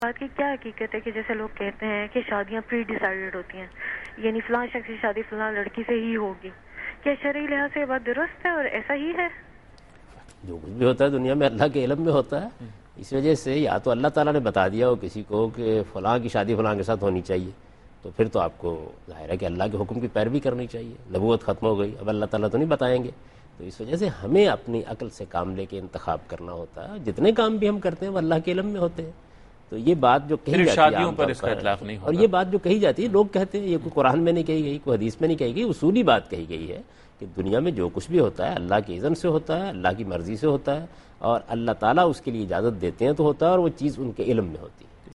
बात की क्या हकीकत है कि जैसे लोग कहते हैं कि शादियां प्री डिसाइडेड होती हैं, यानी फलां शख्स की शादी फलां लड़की से ही होगी। क्या शरई लिहाज से ये बात दुरुस्त है और ऐसा ही है? जो कुछ भी होता है दुनिया में अल्लाह के इल्म में होता है। इस वजह से या तो अल्लाह ताला ने बता दिया हो किसी को कि फ़लाँ की शादी फ़लाँ के साथ होनी चाहिए, तो फिर तो आपको ज़ाहिर है कि अल्लाह के हुक्म की पैरवी करनी चाहिए। नबूवत ख़त्म हो गई, अब अल्लाह ताला तो नहीं बताएंगे। तो इस वजह से हमें अपनी अक्ल से काम लेके इंतखाब करना होता है। जितने काम भी हम करते हैं वो अल्लाह के इल्म में होते हैं। तो ये बात जो कही जाती है शादियों पर इसका इतलाक नहीं और होगा। ये बात जो कही जाती है, लोग कहते हैं ये कोई कुरान में नहीं कही गई, कोई हदीस में नहीं कही गई, उसूली बात कही गई है कि दुनिया में जो कुछ भी होता है अल्लाह की इज़्ज़त से होता है, अल्लाह की मर्ज़ी से होता है, और अल्लाह ताला उसके लिए इजाज़त देते हैं तो होता है, और वो चीज़ उनके इल्म में होती है।